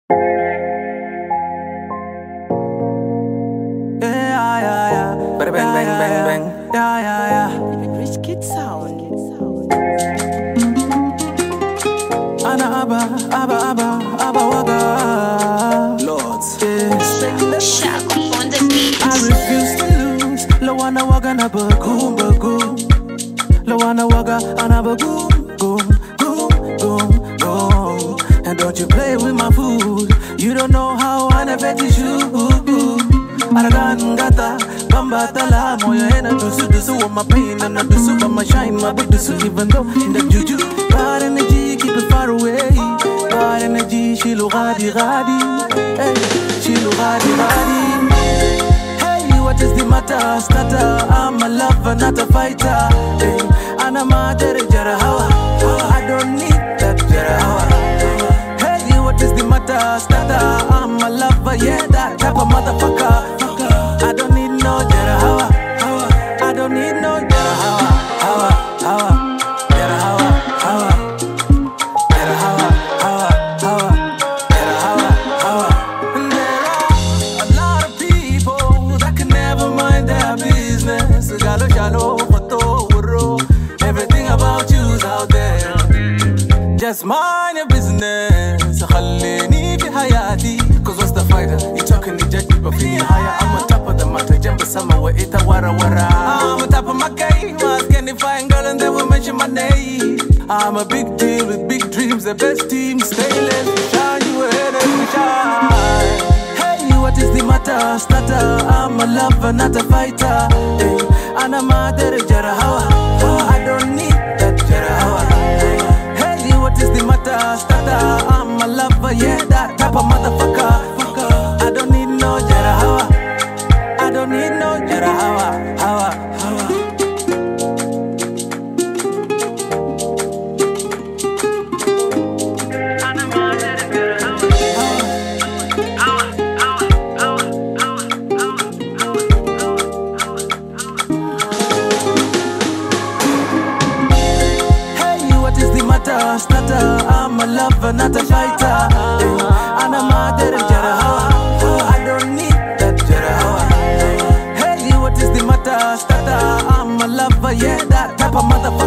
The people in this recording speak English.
Bada bang bang bang bang. Rich Kid Sound. Ana aba waga. Lords. Sharp on the beat. I refuse to lose. Lawana waga na bagum bagum. Lawana waga ana bagum gum gum gum gum. And don't you play with my food. You don't know how I never teach you. Aragan gata, bamba tala, moya ena dusu dusu on my pain and I dusu but my shine, my big dusu even though in the juju. Bad energy, keep it far away. Bad energy, she lo gadi gadi. Hey, she lo gadi gadi. Hey, what is the matter? Starter, I'm a lover, not a fighter. Hey, and I'm a jara hawa. I don't need that jara hawa. Hey, what is the matter? Starter, I'm a lover, yeah, that type of motherfucker. I don't need no jara hawa. I don't need no jara hawa. Jara hawa. Jara hawa. Jara hawa. And there are a lot of people that can never mind their business. Galo shalo photo wuro. Everything about you's out there. Just mind your business. خليني في حياتي. Cause what's the fighter? You talking to judge me but feeling higher. I'm on top of the matter. Jump sama wa ita wara. I'm on top of my game. Ask any fine girl and they will mention my name. I'm a big deal with big dreams. The best team. Stay less. Shine you ahead and we shine. Hey, what is the matter? Starter. I'm a lover, not a fighter. Hey, and I'm a jara hawa. I don't need that jara hawa. Hey, what is the matter? Starter. I'm a lover, yeah, that type of motherfucker. I don't need no jara hawa. I don't need no jara hawa. Hey, what is the matter? Starter, I'm a lover, not a fighter. And I'm a jara hawa. I don't need that jara hawa. Hey, what is the matter? Starter, I'm a lover, yeah, that type of motherfucker.